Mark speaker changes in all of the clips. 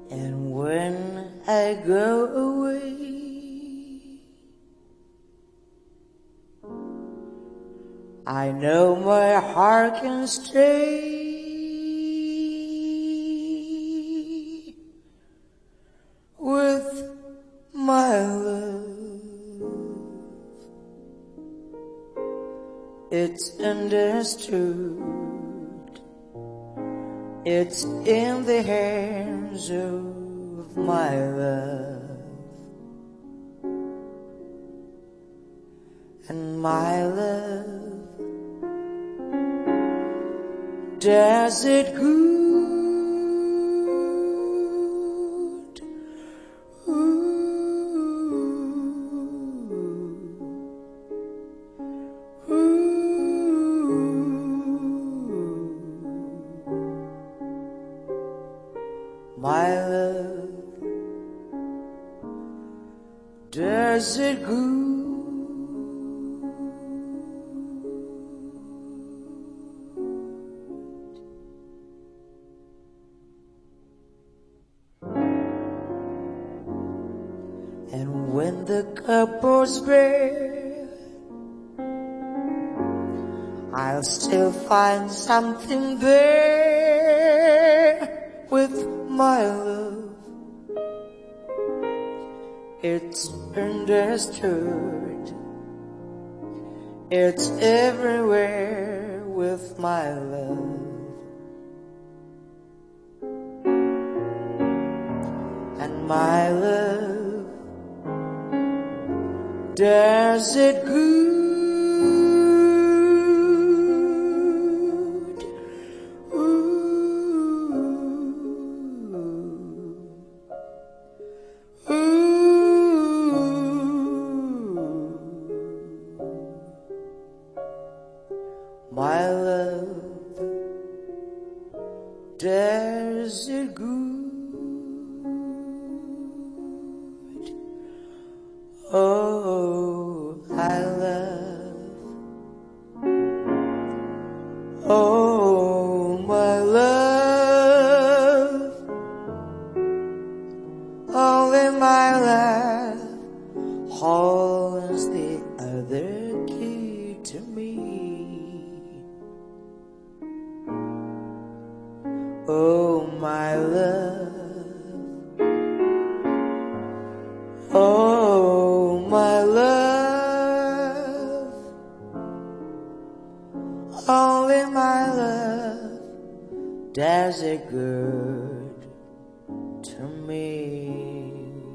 Speaker 1: And when I go away, I know my heart can stay with my love. It's understood, it's in the hands of my love. And my love does it good. My love does it good. And when the cupboard's bare, I'll still find something there with my love. It's understood, it's everywhere with my love. And my love does it good. My love does it good. Oh, I love. Oh, my love. Only my love holds the other key to me. Oh, my love. Oh, my love. Only my love does it good to me.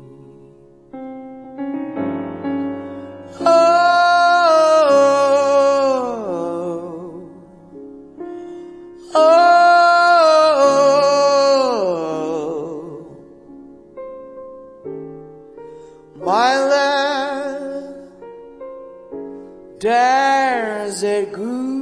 Speaker 1: My love does it good.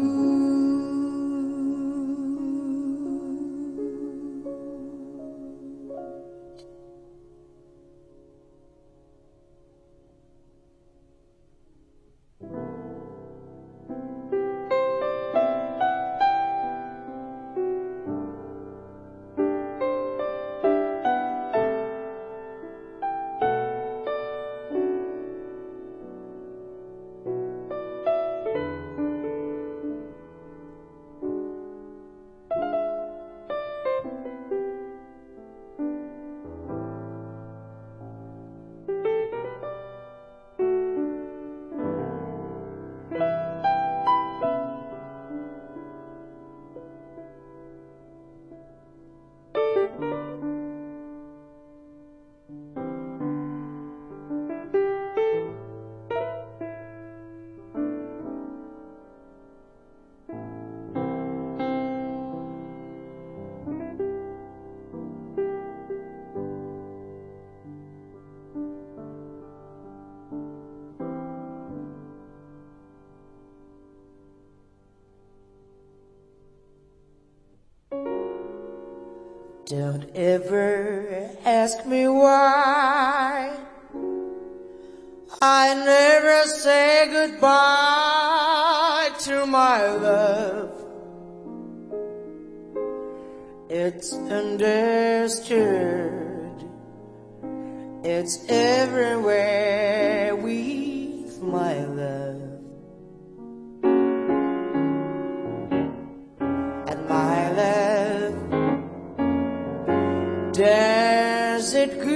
Speaker 1: Don't ever ask me why I never say goodbye to my love. It's understood, It's everywhere with my love. And my love, does it good?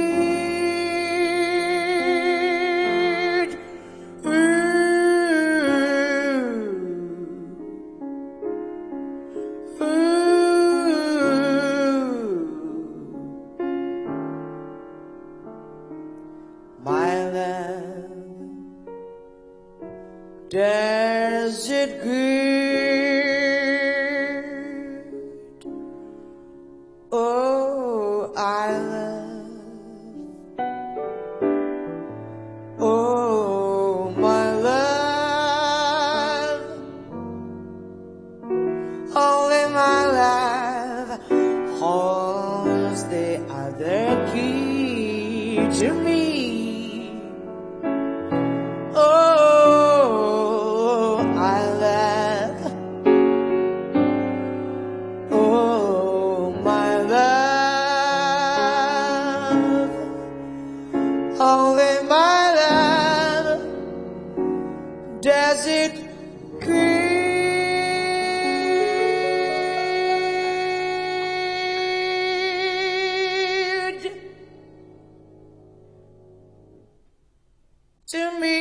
Speaker 1: My love, does it good? Oh, I love, oh, my love, only my love holds the other key to me. Oh, I love, oh, my love, only my love does it good. To me.